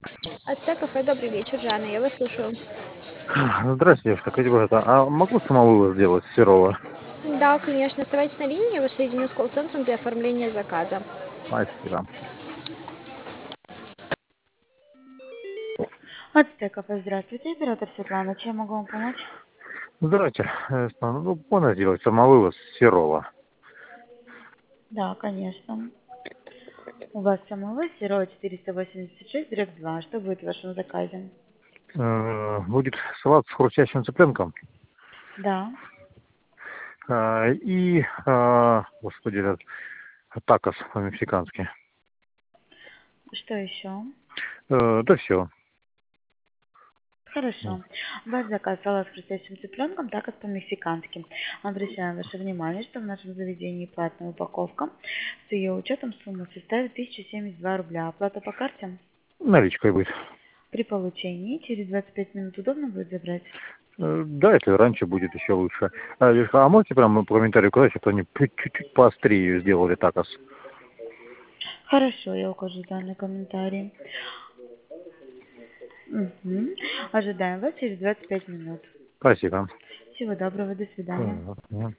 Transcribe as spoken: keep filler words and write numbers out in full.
Ацтек кафе, добрый вечер, Жанна, я вас слушаю. Здравствуйте, девушка. Скажите, пожалуйста, а могу самовывоз сделать с Серова? Да, конечно, оставайтесь на линии, я вас соединю с колл-центром для оформления заказа. Спасибо. Ацтеков, здравствуйте, оператор Светлана, чем могу вам помочь? Здравствуйте. Э, Ну, можно сделать самовывоз с Серова? Да, конечно. У вас самого Серова четыреста восемьдесят шесть два. Что будет в вашем заказе? Э, Будет салат с хрустящим цыпленком. Да. А, И, а, господи, этот такос по-мексикански. Что еще? Э, Да все. Хорошо. Ваш заказ салат с хрустящим цыпленком, так как по-мексикански. Обращаем ваше внимание, что в нашем заведении платная упаковка. С ее учетом сумма составит тысяча семьдесят два рубля. Оплата по карте? Наличкой будет. При получении через двадцать пять минут удобно будет забрать? Э, Да, если раньше будет еще лучше. А, девушка, а можете прямо по комментарию указать, что они чуть- чуть-чуть поострее ее сделали такос? Хорошо, я укажу данный комментарий. Мгм. Ожидаем вас через двадцать пять минут. Спасибо. Всего доброго, до свидания. Мгм.